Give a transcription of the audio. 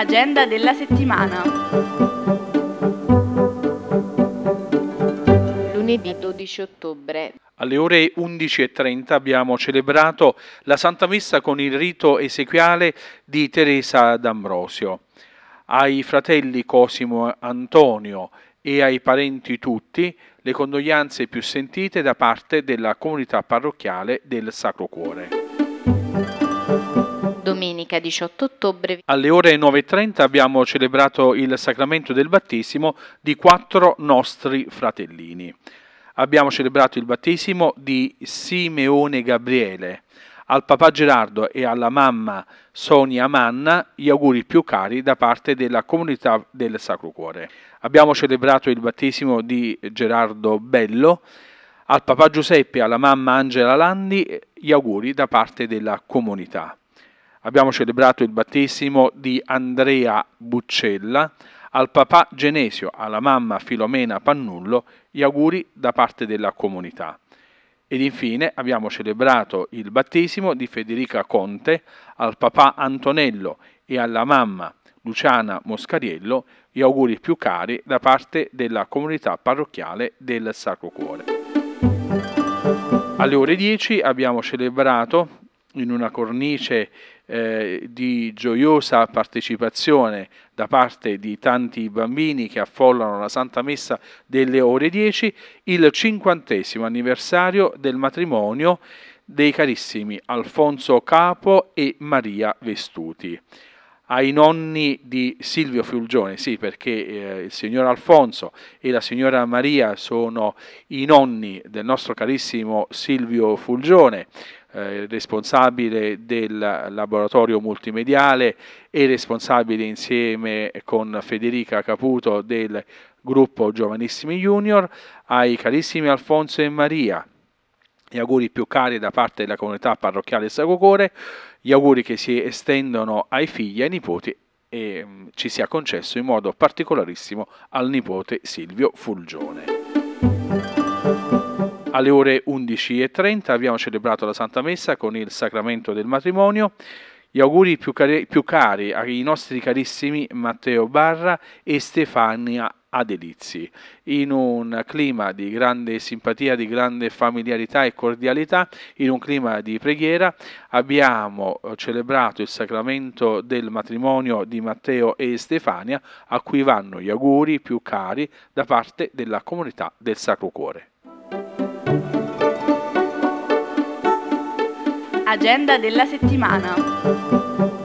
Agenda della settimana. Lunedì 12 ottobre. Alle ore 11:30 abbiamo celebrato la Santa Messa con il rito esequiale di Teresa d'Ambrosio. Ai fratelli Cosimo Antonio e ai parenti tutti le condoglianze più sentite da parte della comunità parrocchiale del Sacro Cuore. Domenica 18 ottobre. Alle ore 9:30 abbiamo celebrato il sacramento del battesimo di 4 nostri fratellini. Abbiamo celebrato il battesimo di Simeone Gabriele. Al papà Gerardo e alla mamma Sonia Manna gli auguri più cari da parte della comunità del Sacro Cuore. Abbiamo celebrato il battesimo di Gerardo Bello. Al papà Giuseppe e alla mamma Angela Landi gli auguri da parte della comunità. Abbiamo celebrato il battesimo di Andrea Buccella. Al papà Genesio, alla mamma Filomena Pannullo, gli auguri da parte della comunità. Ed infine abbiamo celebrato il battesimo di Federica Conte, al papà Antonello e alla mamma Luciana Moscariello, gli auguri più cari da parte della comunità parrocchiale del Sacro Cuore. Alle ore 10 abbiamo celebrato, in una cornice di gioiosa partecipazione da parte di tanti bambini che affollano la Santa Messa delle ore 10, il 50° anniversario del matrimonio dei carissimi Alfonso Capo e Maria Vestuti. Ai nonni di Silvio Fulgione, sì, perché il signor Alfonso e la signora Maria sono i nonni del nostro carissimo Silvio Fulgione, responsabile del laboratorio multimediale e responsabile insieme con Federica Caputo del gruppo Giovanissimi Junior. Ai carissimi Alfonso e Maria gli auguri più cari da parte della comunità parrocchiale del Sacro Cuore, gli auguri che si estendono ai figli e ai nipoti e ci sia concesso in modo particolarissimo al nipote Silvio Fulgione. Alle ore 11:30 abbiamo celebrato la Santa Messa con il sacramento del matrimonio. Gli auguri più cari ai nostri carissimi Matteo Barra e Stefania Adelizzi. In un clima di grande simpatia, di grande familiarità e cordialità, in un clima di preghiera, abbiamo celebrato il sacramento del matrimonio di Matteo e Stefania, a cui vanno gli auguri più cari da parte della comunità del Sacro Cuore. Agenda della settimana.